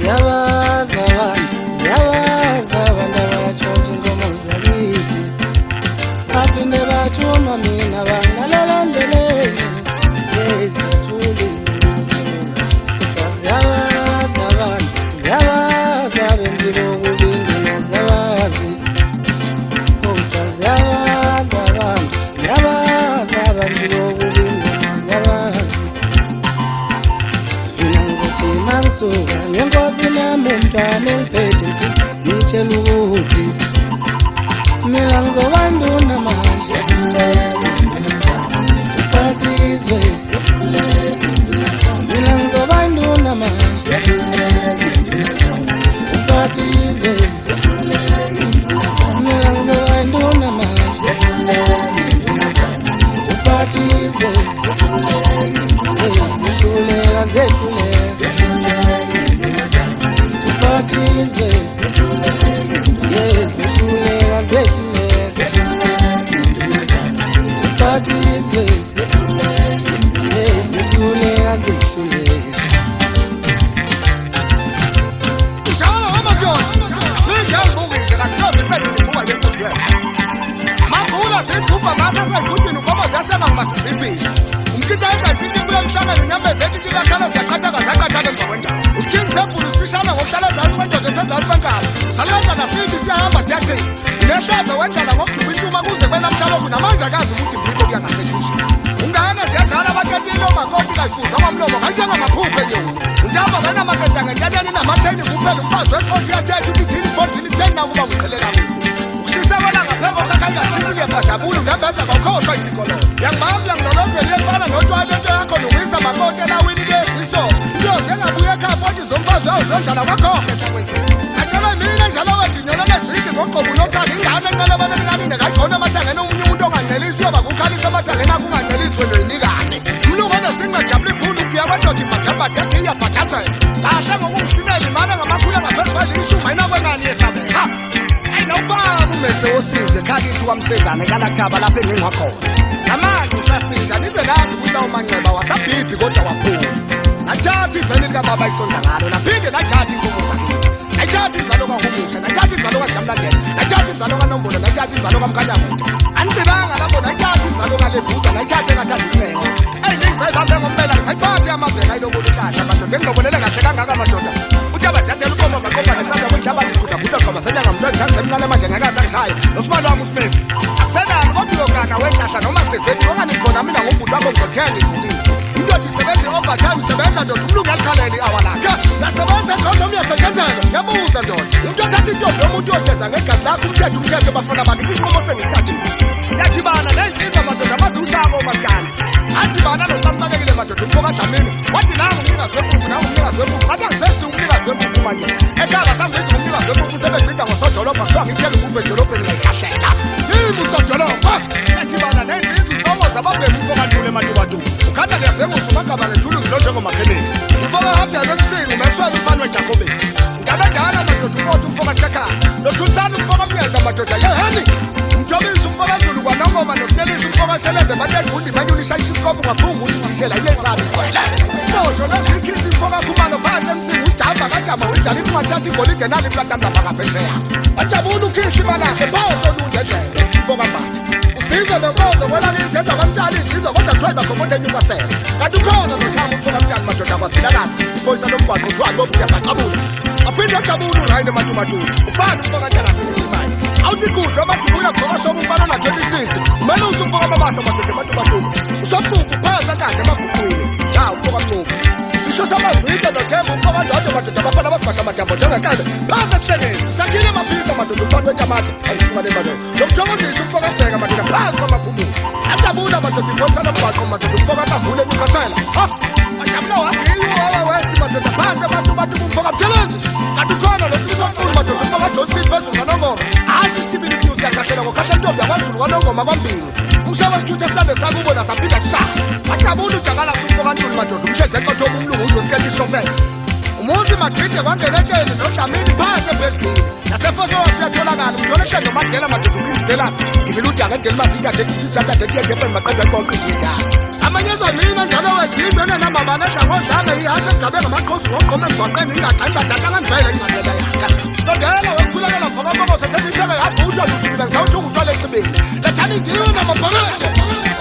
ziyabaza abantu abatshontsha inkomo zakithi baphinde bathuma mina bangalandele ezithule kodwa ziyabaza benzile okubi ziyabazi kodwa ziyabaza benzile okubi ziyabazi mina ngizothi mangisuka ngenkosi nami umntwana engiphethe ngitshela ukuthi mina ngizobanduna manje uphathizwe mina ngizobanduna manje uphathizwe mina ngizobanduna manje uphathizwe uphathizwe namanje akazi ukuthi impilo kuyangasejushi ungana siyazala abakhethe nomakoti kayifuza kwamlomo kanjenga maphuphe yona njalo bana makhetha ngenyaneni namashayini kuphela umfazi weqothi yathethe ukuthi thini 14 10 nakuba ngiqhelela mina ukushisa wena ngapheko kakangashisi yebhadabulu nembeza ngokhohlwa isikolo yangibamba ngilolozela efana notshwala into yakho nowisa makoti elawini lesiso into njengabuye ekhaya futhi zomfazi wazondlala kwakho satshela mina njalo wathi nyona neziki ngoqobo noqala ingane enqalabana enkabine kagcona amathangene umunye umuntu onganelisi yoba kukhalisa amathangene akungangeliswe noyinikane umlungu onesinqajabula ikhulu kuyabadoda imajabhathi yakhe iyabhathazela kahle ngokumsinela imali ngamakhulu angaphezu kwalishumi ayinakwenani yesabeka ayinawufaka umese wosize khakithi wamsezane kalakuthaba lapho engingwakhona namanje usasika nize nazi ukuthi lawo manxeba wasabhibhi kodwa waphula nathatha iveni likababa isondla ngalo naphinde nathatha inkomo zakhe nathatha inzalo kahumusha nathatha inzalo kaJamlandela nathatha inzalo kaNombolo nathatha inzalo kaMkhanyakude anibanga lapho nathatha inzalo kaLevuza nathatha engathatha incengo ningisehambe ngompela ngisayiphathe amabheka ayilobolo kahle amadoda engilobelele kahle kangaka amadoda utaba siyadela ukomo baqoba nesandla kwindaba ngikuda qoba senyanga mntwana ngisemncane manje ngakasangishaya nosibalo wami uSmith akusenani kodwa uyogana wenhlahla noma sesethi onganikhona mina ngombuthi wakho ngizothenga ibhokisi indoda isebenza overtime isebenza ndoda umlungu alikhalele i-hour lakhe yasebenza khona uyasetshenzela yabuza ndoda umuntu othatha intombi yomuntu oyojeza ngegazi lakho umthetho bafana bakhe isinqumo sengisithathile siyathi bana nenhliziyo madoda amaziwushaka omasikane athi bana noqamqakekile madoda umfoka Dlamini wathi nangu umnikazi wempuphu ngabe angisesi umnikazi wempuphu manje ekhaya sangibiza umnikazi wempuphu sebengibiza ngosodolobha kuthiwa ngithela impuphu edolobheni ngayikahlela yimi usodolobha siyathi bana nenhliziyo insongo zababhemi umfoka Ntule Matukwatu ukhanda liyabhengusa umagama ngethuluzi lonjengomakheleni umfoka habhele emsingo umeswela umfana weJacobesi ngabadala madoda umoto umfoka Sikhakhala nothulisana umfoka Myeza madoda yeheni umjobisa umfoka Zulu kwaNongoma noSinelisa umfoka Shelembe bategundi banyulisha isikopo ngaphungu udishela yesabi kwele mosho nozikhithi umfoka Khumalo phansi emsingo usijamba kajama wendlala ikungathatha igolide nali platanda bakaphesheya bajabula ukhihli balakhe photo lundedele umfoka Mbali usize nombozo kwela ngithetha kwamtshali insizwa kodwa kuthiwa bakhomode enyukasela kanti ukhona nothamba umfoka Mtshali madoda kwaphila kazi boyisa lomgwaqo kuthiwa lobu yabaqabula aphinde ajabula urayine matumatulu ufana umfoka Ntalasisimayi awuthi kudla amadubuya gqokosho umfana na-26 kumele usumfoka amabasa madoda matumatulu usophuku phansi akade emaguqulu umfoka Mnuku sisho samazwide nothemba umfoka Ndodo madoda abafana bazibasha amajambo njengekade phansi esihlengeni sakhile amaphisa madoda umfana wentamati ayisukane madoda lokuthokozisa umfoka Mbheka madoda phansi kwamakhumulu ajabula madoda imbonsana mgwaqo madoda umfoka Kavule enyukasela ajabula wagiyiwo west madoda phansi abantu umfoka Mthelezi kanti ukhona losisonkulu madoda umfoka Johnson phezulu kaNongoma hashi Stephen News yakahlela ngokhahla ntombi yakwaZulu kaNongoma kwambili umshaya wesithutha esilande sakubona saphinda sisha ajabula ujakala umfoka Ntuli madoda umhleze eqothoba umlungu uzosikela ishofela umuzi Madride kwangena etsheni noDlamini phansi eBedville nasefoso siyatholakala umthole ehlelo Madela madoda uKristelas ngibila udaka edeli masikade kuthatha dekuyedepeni maqedwe konke idaba amanyeza mina njalo ingajindwene namabaledla ngodlanga ihashe egabeka amakhosi ngogqoma emgwaqeni ingagxemba dada ngandivele ingandlela yakhe sondela wekhulekela mfokamokosa sendibeke yathi utshwala ushukile ngisawuthunga utshwala eqibeni lethani ndiwe namabhakede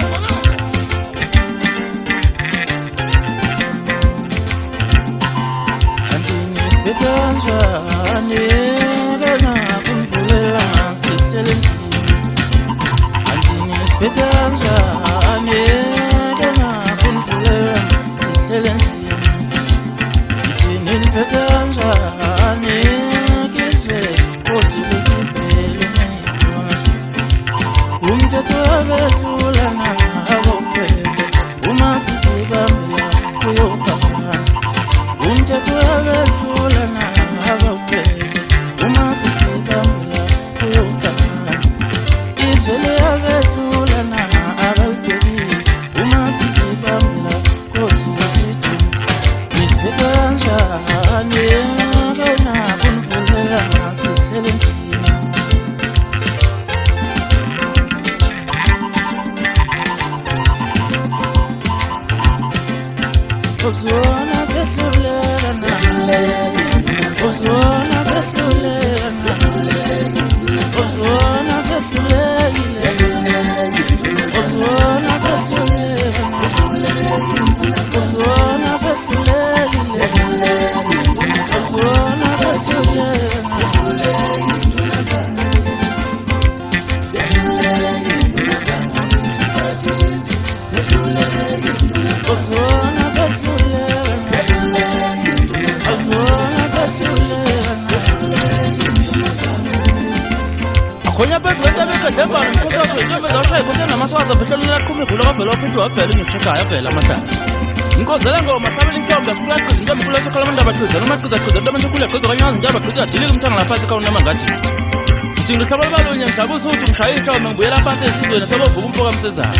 Betanjani kena kunvulela ngasishelendini Andini betanjani kena kunvulela ngasishelendini Andini betanjani kiswe kosibizibele umthetho wabedlula nabophethe uma sisibambela kuyofana umthetho wabedlula nabophethe uma sisibambela kuyofana izwe liyabedlula nabalibhekile uma sisibambela kosibizibele nisiphethe kanjani kena kunvulela ngasiselendini Ozona sesulena Ozona sesulena Ozona sesulena Ozona sesulena Ozona sesulena Ozona Khonya phezu kwentabeka dlembana mkhosi waso intombi zawushaya inkosi enamaswazi avehlela laqhuma igula kwavela wafihlwa wavela ngishekhaya avela amahlanje inkozela ngoma hlabela inhlombe asikaqhiza intombi kula sokhala amandaba aqhiza noma aqhiza into abantu kule aqhiza kanye izindaba aqhiza adilika umthanga laphansi kawunama ngathi ngithi ngihlabela balonye ngihlabusa ukuthi ngishaye inhlombe ngibuyela phansi esizweni sabovuka umfoka amsezayo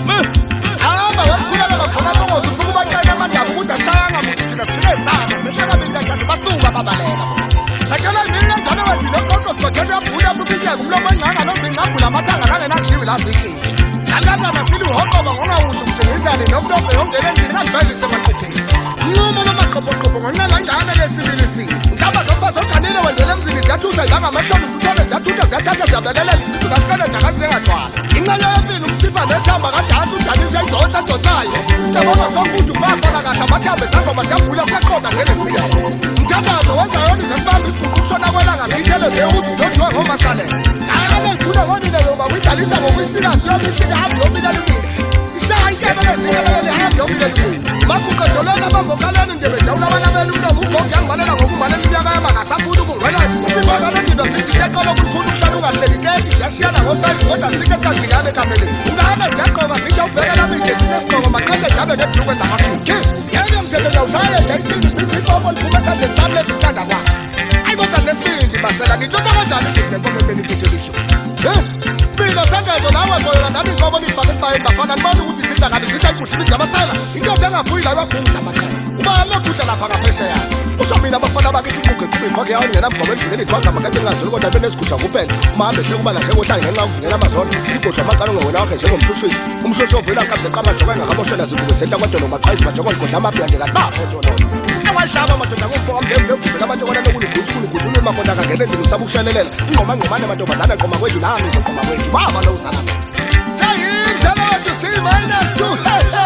hamba wemkhulekela mfokamokosa ufuna ubatshela amandaba ukuthi ashayanga muntu thina sifike sana sehlakabintathati basuka babaleka satshela mina njalo wethi noqoqo sigothela uyabhula ubukike umlomo engcanga nozingqabhula amathanga nangenakhiwe lazikile salazana siluhoqoba ngongawudla umthengisane nokutokwe yongena endlini kandivelise emaqepheni nqumo nomaqoboqobo ngonqenganjana yesibilisile mhlawumbe zokuba zoganile wendele emzini ziyathusa izangametholo uthole ziyathutha ziyathatha ziyabekelela isisu kasikaneda kazingatshwala inxenye yempilo umsifa nethamba kadansi udanise idonsa donsayo sikebona sofuthi ufafala kahle amathambe sangoma siyavula siyaqoda ngelesiya mthandazo wenza yona izesibamba isiguqu kushona kwelanga ziyithele zewuthi zodliwe ngomasalela akane ikhule ngonile yoba uyidlalisa ngokuyisika siyobihlile hambe yomikela umile ishaya ikebele ziyebelele hambe yomikela umile makuqedolweni abavokaleni nje bezawulabalabela umlomo ugonge yangibalela ngokuvalela iminyaka yamangasafuni ukungwela usivakalendindwa sijileqolo kulikhulu ukuhlala ungahleliteki ziyashiyana ngosayizi kodwa sike singagcinane kameleni ungane ziyaqoka sithe uvekela mije sinesigqoko maqede jabe nebhlukwe zamakiki yeke mthebela ushaye dayisini bizikopo liphume esandleni sami lezintanda kwakhe ayibodwa nesibindi basela ngitshotha kanjani ibhizi nenkomo ebenitethelishos sibilo sengezo nawe boyona nami inkomo nifake esibayeni bafana nibona ukuthi sidla ngabe zitha ikudla ibizi yabasela indoda engafuyi la iwakhunguza amaqela ubani lokudla lapha ngaphesheya usho mina abafana bakithi iquqe kuqinqoke yawo ngenamgobo endleleni iqhwaqa makade ngazulu kodwa benesigudla kuphela umahambe hle kuba lahle kohlanga ngenxa yokuvingela amazolo igodla amaqala ngowena wakhe njengomshushisi umshoshi ovela kaze qamajoko engakamoshelwa zibuke sehla kwadolo maqhayizi majoko ligodla amabhiya nje kanti baphotholo awadlaba amadoda ngomfoka mlemu nevuvela amajokona nekulugudzulu umakona kangena endlini usaba ukushelelela ingqomangqomane amantombazane nqoma kwethu nami ngizoqoma kwethu baba lo usana sayimzela wethu C-2